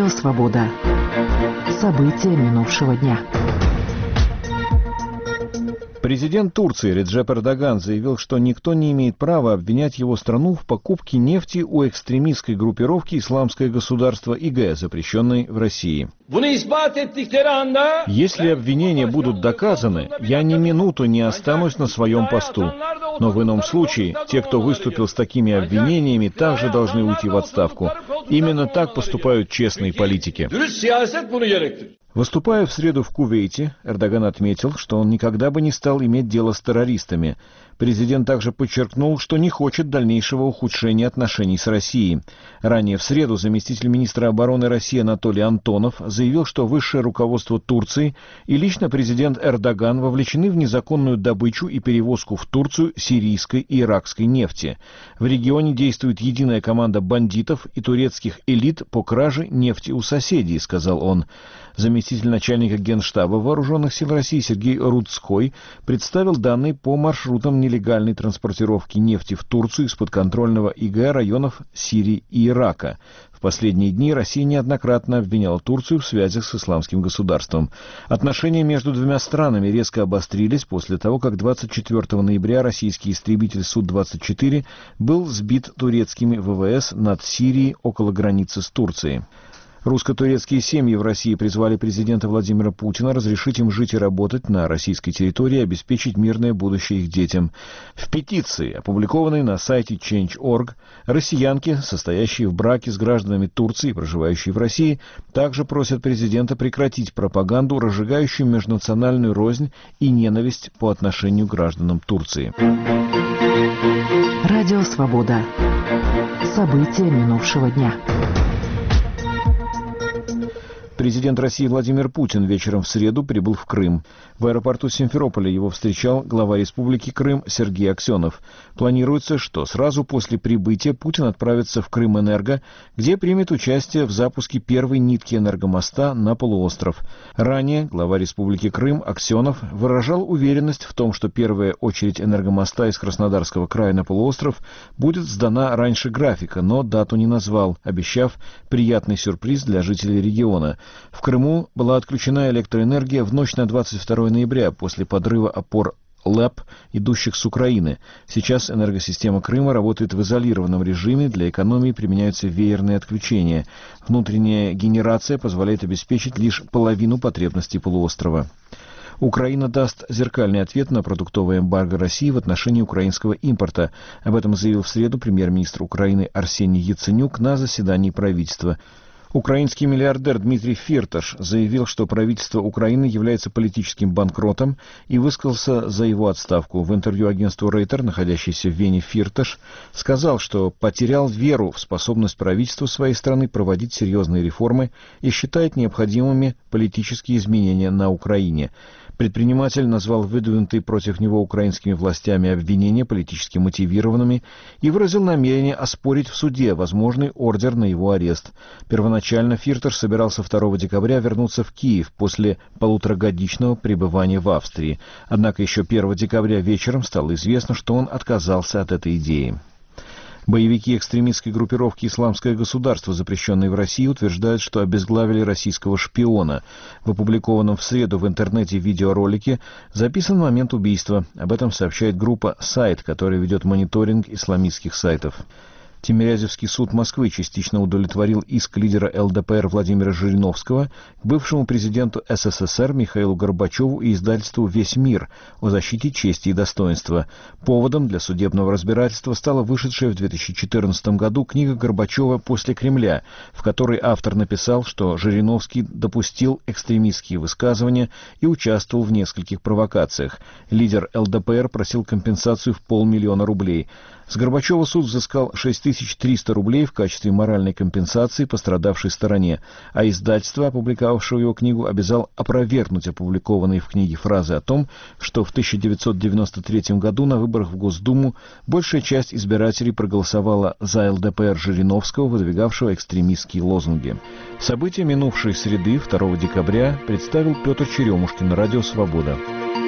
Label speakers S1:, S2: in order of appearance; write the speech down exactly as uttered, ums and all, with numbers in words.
S1: «Свобода». События минувшего дня.
S2: Президент Турции Реджеп Эрдоган заявил, что никто не имеет права обвинять его страну в покупке нефти у экстремистской группировки «Исламское государство» ИГ, запрещенной в России. Если обвинения будут доказаны, я ни минуту не останусь на своем посту. Но в ином случае, те, кто выступил с такими обвинениями, также должны уйти в отставку. Именно так поступают честные политики. Выступая в среду в Кувейте, Эрдоган отметил, что он никогда бы не стал иметь дело с террористами. Президент также подчеркнул, что не хочет дальнейшего ухудшения отношений с Россией. Ранее в среду заместитель министра обороны России Анатолий Антонов заявил, что высшее руководство Турции и лично президент Эрдоган вовлечены в незаконную добычу и перевозку в Турцию сирийской и иракской нефти. В регионе действует единая команда бандитов и турецких элит по краже нефти у соседей, сказал он. Заместитель начальника Генштаба Вооруженных сил России Сергей Рудской представил данные по маршрутам нелегальной транспортировки нефти в Турцию из подконтрольного ИГ районов Сирии и Ирака. В последние дни Россия неоднократно обвиняла Турцию в связях с исламским государством. Отношения между двумя странами резко обострились после того, как двадцать четвёртого ноября российский истребитель Су двадцать четыре был сбит турецкими ВВС над Сирией около границы с Турцией. Русско-турецкие семьи в России призвали президента Владимира Путина разрешить им жить и работать на российской территории и обеспечить мирное будущее их детям. В петиции, опубликованной на сайте чейндж точка орг, россиянки, состоящие в браке с гражданами Турции, проживающие в России, также просят президента прекратить пропаганду, разжигающую межнациональную рознь и ненависть по отношению к гражданам Турции.
S1: Радио «Свобода». События минувшего дня.
S2: Президент России Владимир Путин вечером в среду прибыл в Крым. В аэропорту Симферополя его встречал глава Республики Крым Сергей Аксенов. Планируется, что сразу после прибытия Путин отправится в Крымэнерго, где примет участие в запуске первой нитки энергомоста на полуостров. Ранее глава Республики Крым Аксенов выражал уверенность в том, что первая очередь энергомоста из Краснодарского края на полуостров будет сдана раньше графика, но дату не назвал, обещав приятный сюрприз для жителей региона. В Крыму была отключена электроэнергия в ночь на двадцать второе ноября после подрыва опор ЛЭП, идущих с Украины. Сейчас энергосистема Крыма работает в изолированном режиме, для экономии применяются веерные отключения. Внутренняя генерация позволяет обеспечить лишь половину потребностей полуострова. Украина даст зеркальный ответ на продуктовое эмбарго России в отношении украинского импорта. Об этом заявил в среду премьер-министр Украины Арсений Яценюк на заседании правительства. Украинский миллиардер Дмитрий Фирташ заявил, что правительство Украины является политическим банкротом и высказался за его отставку. В интервью агентству Рейтер, находящийся в Вене, Фирташ сказал, что потерял веру в способность правительства своей страны проводить серьезные реформы и считает необходимыми политические изменения на Украине. Предприниматель назвал выдвинутые против него украинскими властями обвинения политически мотивированными и выразил намерение оспорить в суде возможный ордер на его арест. Первоначально Фирташ собирался второго декабря вернуться в Киев после полуторагодичного пребывания в Австрии. Однако еще первого декабря вечером стало известно, что он отказался от этой идеи. Боевики экстремистской группировки «Исламское государство», запрещенные в России, утверждают, что обезглавили российского шпиона. В опубликованном в среду в интернете видеоролике записан момент убийства. Об этом сообщает группа «Сайт», которая ведет мониторинг исламистских сайтов. Тимирязевский суд Москвы частично удовлетворил иск лидера эл дэ пэ эр Владимира Жириновского к бывшему президенту эс эс эс эр Михаилу Горбачеву и издательству «Весь мир» о защите чести и достоинства. Поводом для судебного разбирательства стала вышедшая в две тысячи четырнадцатом году книга Горбачева «После Кремля», в которой автор написал, что Жириновский допустил экстремистские высказывания и участвовал в нескольких провокациях. Лидер эл дэ пэ эр просил компенсацию в полмиллиона рублей. С Горбачева суд взыскал шесть тысяч триста рублей в качестве моральной компенсации пострадавшей стороне, а издательство, опубликовавшее его книгу, обязал опровергнуть опубликованные в книге фразы о том, что в тысяча девятьсот девяносто третьем году на выборах в Госдуму большая часть избирателей проголосовала за эл дэ пэ эр Жириновского, выдвигавшего экстремистские лозунги. События минувшей среды, второго декабря, представил Петр Черемушкин, Радио «Свобода».